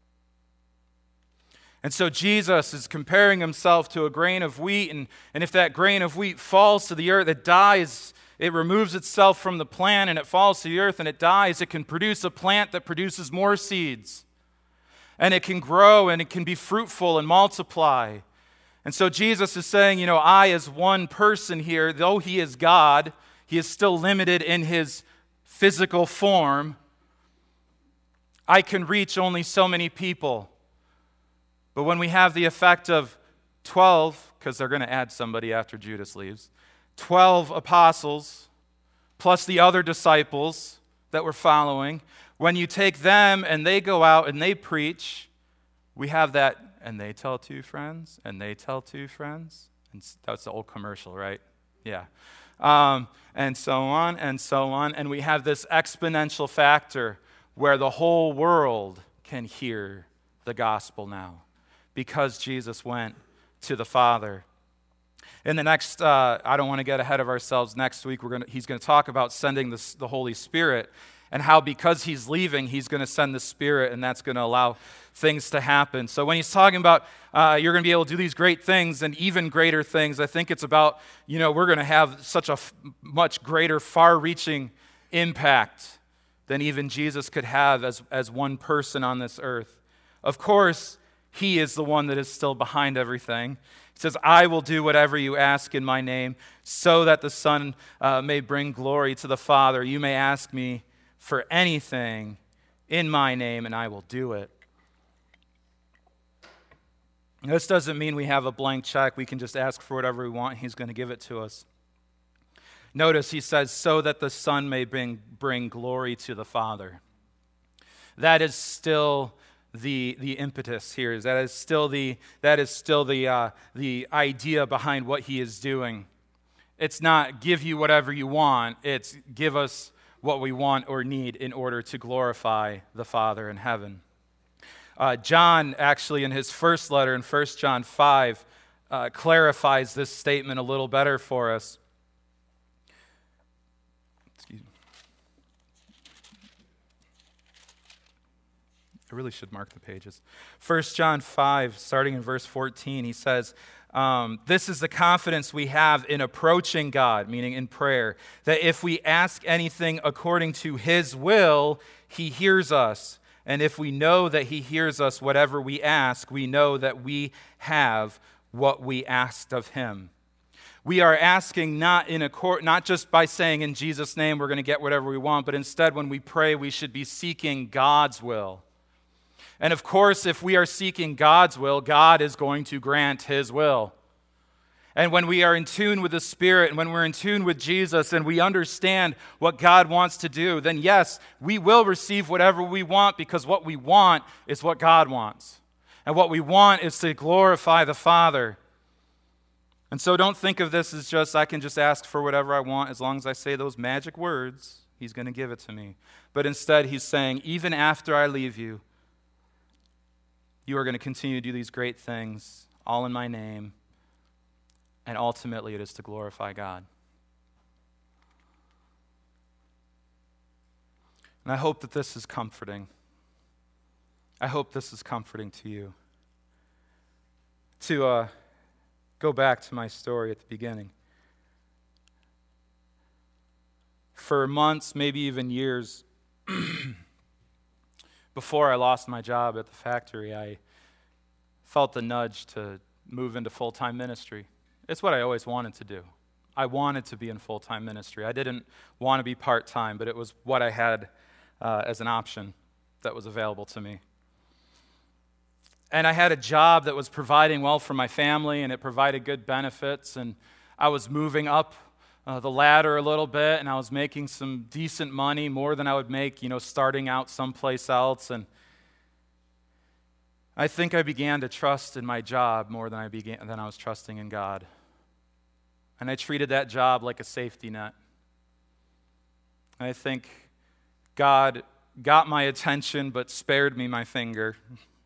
And so Jesus is comparing himself to a grain of wheat, and if that grain of wheat falls to the earth, it dies. It removes itself from the plant and it falls to the earth and it dies. It can produce a plant that produces more seeds. And it can grow and it can be fruitful and multiply. And so Jesus is saying, I as one person here, though he is God, he is still limited in his physical form. I can reach only so many people. But when we have the effect of 12, because they're going to add somebody after Judas leaves, 12 apostles, plus the other disciples that were following. When you take them and they go out and they preach, we have that, and they tell two friends, and they tell two friends. And that's the old commercial, right? Yeah. And so on, and so on. And we have this exponential factor where the whole world can hear the gospel now because Jesus went to the Father. In the next, I don't want to get ahead of ourselves, next week he's going to talk about sending the Holy Spirit and how because he's leaving, he's going to send the Spirit and that's going to allow things to happen. So when he's talking about you're going to be able to do these great things and even greater things, I think it's about, we're going to have such a much greater, far-reaching impact than even Jesus could have as one person on this earth. Of course, he is the one that is still behind everything. He says, "I will do whatever you ask in my name so that the Son may bring glory to the Father. You may ask me for anything in my name, and I will do it." This doesn't mean we have a blank check. We can just ask for whatever we want. He's going to give it to us. Notice he says, so that the Son may bring glory to the Father. That is still the impetus here. That is still the idea behind what he is doing. It's not give you whatever you want. It's give us what we want or need in order to glorify the Father in heaven. John, actually, in his first letter in 1 John 5, clarifies this statement a little better for us. Excuse me. I really should mark the pages. 1 John 5, starting in verse 14, he says, this is the confidence we have in approaching God, meaning in prayer, that if we ask anything according to his will, he hears us. And if we know that he hears us, whatever we ask, we know that we have what we asked of him. We are asking not just by saying in Jesus' name we're going to get whatever we want, but instead when we pray, we should be seeking God's will. And of course, if we are seeking God's will, God is going to grant his will. And when we are in tune with the Spirit, and when we're in tune with Jesus, and we understand what God wants to do, then yes, we will receive whatever we want, because what we want is what God wants. And what we want is to glorify the Father. And so don't think of this as just, I can just ask for whatever I want. As long as I say those magic words, he's going to give it to me. But instead, he's saying, even after I leave you, you are going to continue to do these great things, all in my name. And ultimately, it is to glorify God. And I hope that this is comforting. I hope this is comforting to you. To go back to my story at the beginning. For months, maybe even years, before I lost my job at the factory, I felt the nudge to move into full-time ministry. It's what I always wanted to do. I wanted to be in full-time ministry. I didn't want to be part-time, but it was what I had as an option that was available to me. And I had a job that was providing well for my family, and it provided good benefits, and I was moving up the ladder a little bit, and I was making some decent money, more than I would make, starting out someplace else. And I think I began to trust in my job more than I was trusting in God. And I treated that job like a safety net. I think God got my attention but spared me my finger.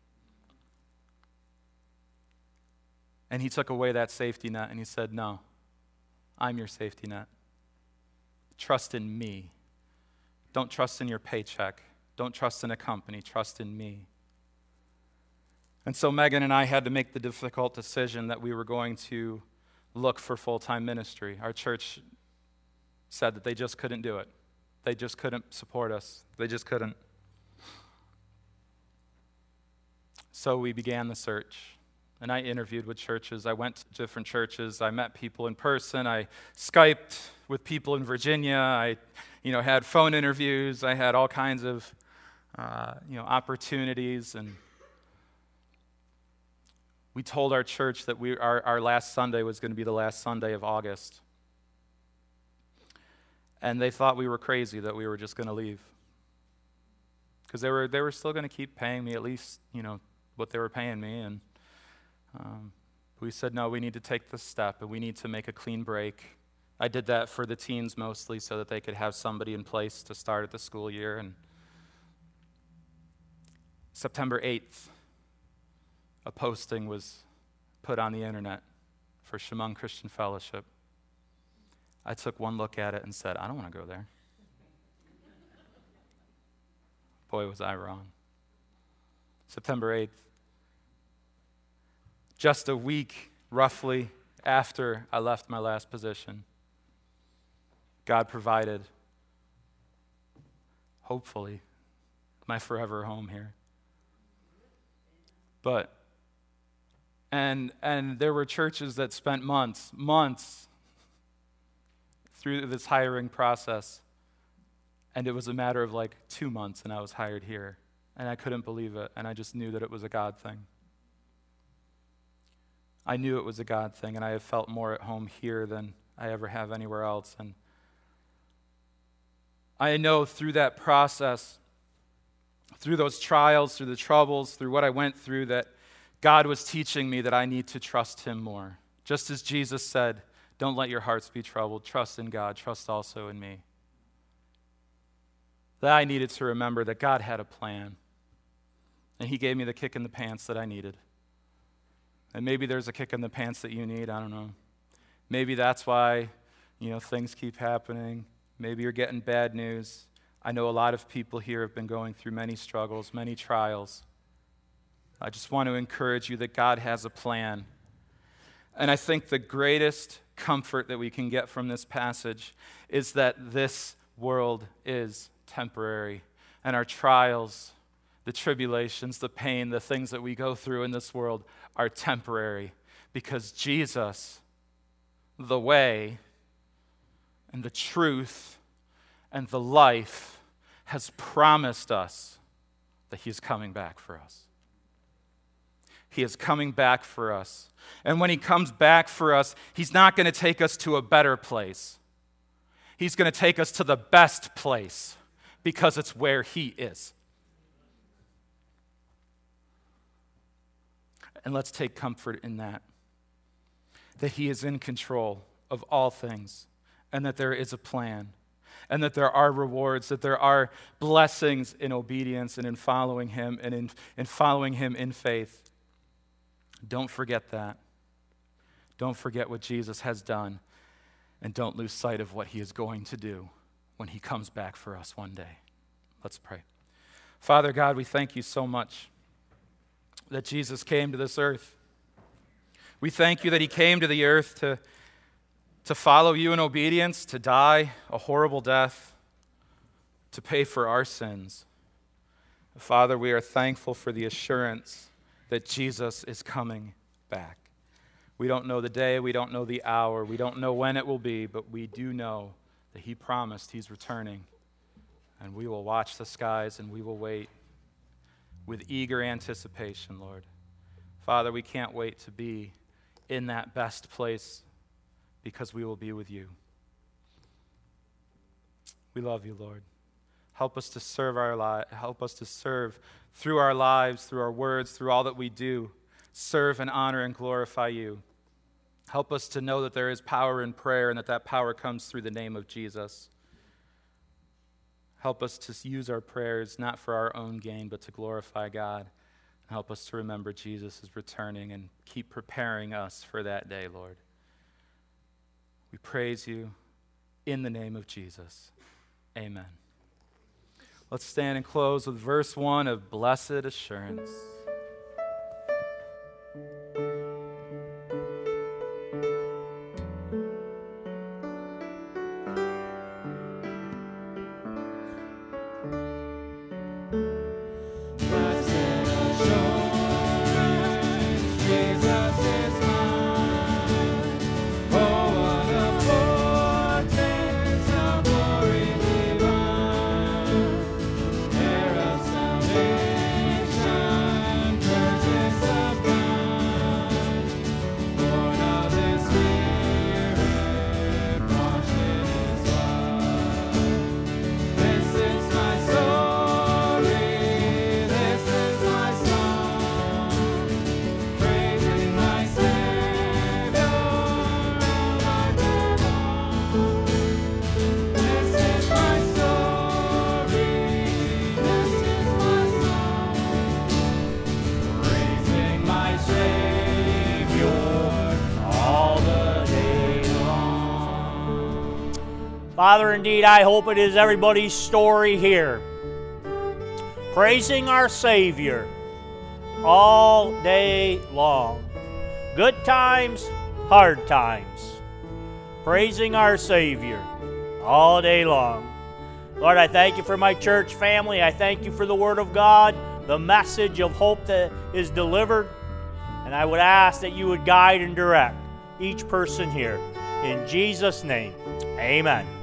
And he took away that safety net and he said, no, I'm your safety net. Trust in me. Don't trust in your paycheck. Don't trust in a company. Trust in me. And so Megan and I had to make the difficult decision that we were going to look for full-time ministry. Our church said that they just couldn't do it. They just couldn't support us. They just couldn't. So we began the search. And I interviewed with churches. I went to different churches. I met people in person. I Skyped with people in Virginia. I, had phone interviews. I had all kinds of, opportunities. And we told our church that our last Sunday was going to be the last Sunday of August. And they thought we were crazy, that we were just going to leave. Because they were still going to keep paying me at least, what they were paying me. And we said, no, we need to take this step, and we need to make a clean break. I did that for the teens mostly so that they could have somebody in place to start at the school year. And September 8th, a posting was put on the internet for Chemung Christian Fellowship. I took one look at it and said, I don't want to go there. Boy, was I wrong. September 8th. Just a week, roughly, after I left my last position, God provided, hopefully, my forever home here. And there were churches that spent months through this hiring process, and it was a matter of like 2 months, and I was hired here. And I couldn't believe it, and I just knew that it was a God thing. I knew it was a God thing, and I have felt more at home here than I ever have anywhere else. And I know through that process, through those trials, through the troubles, through what I went through, that God was teaching me that I need to trust him more. Just as Jesus said, don't let your hearts be troubled. Trust in God. Trust also in me. That I needed to remember that God had a plan, and he gave me the kick in the pants that I needed. And maybe there's a kick in the pants that you need, I don't know. Maybe that's why, things keep happening. Maybe you're getting bad news. I know a lot of people here have been going through many struggles, many trials. I just want to encourage you that God has a plan. And I think the greatest comfort that we can get from this passage is that this world is temporary, and our trials, the tribulations, the pain, the things that we go through in this world are temporary, because Jesus, the way and the truth and the life, has promised us that he is coming back for us. He is coming back for us. And when he comes back for us, he's not going to take us to a better place. He's going to take us to the best place, because it's where he is. And let's take comfort in that he is in control of all things, and that there is a plan, and that there are rewards, that there are blessings in obedience and in following him, and in following him in faith. Don't forget that. Don't forget what Jesus has done, and don't lose sight of what he is going to do when he comes back for us one day. Let's pray. Father God, we thank you so much that Jesus came to this earth. We thank you that he came to the earth to follow you in obedience, to die a horrible death, to pay for our sins. Father, we are thankful for the assurance that Jesus is coming back. We don't know the day, we don't know the hour, we don't know when it will be, but we do know that he promised he's returning. And we will watch the skies and we will wait with eager anticipation, Lord. Father, we can't wait to be in that best place because we will be with you. We love you, Lord. Help us to serve help us to serve through our lives, through our words, through all that we do. Serve and honor and glorify you. Help us to know that there is power in prayer and that power comes through the name of Jesus. Help us to use our prayers not for our own gain, but to glorify God. Help us to remember Jesus is returning and keep preparing us for that day, Lord. We praise you in the name of Jesus. Amen. Let's stand and close with verse 1 of Blessed Assurance. Father, indeed, I hope it is everybody's story here. Praising our Savior all day long. Good times, hard times. Praising our Savior all day long. Lord, I thank you for my church family. I thank you for the Word of God, the message of hope that is delivered. And I would ask that you would guide and direct each person here. In Jesus' name, amen.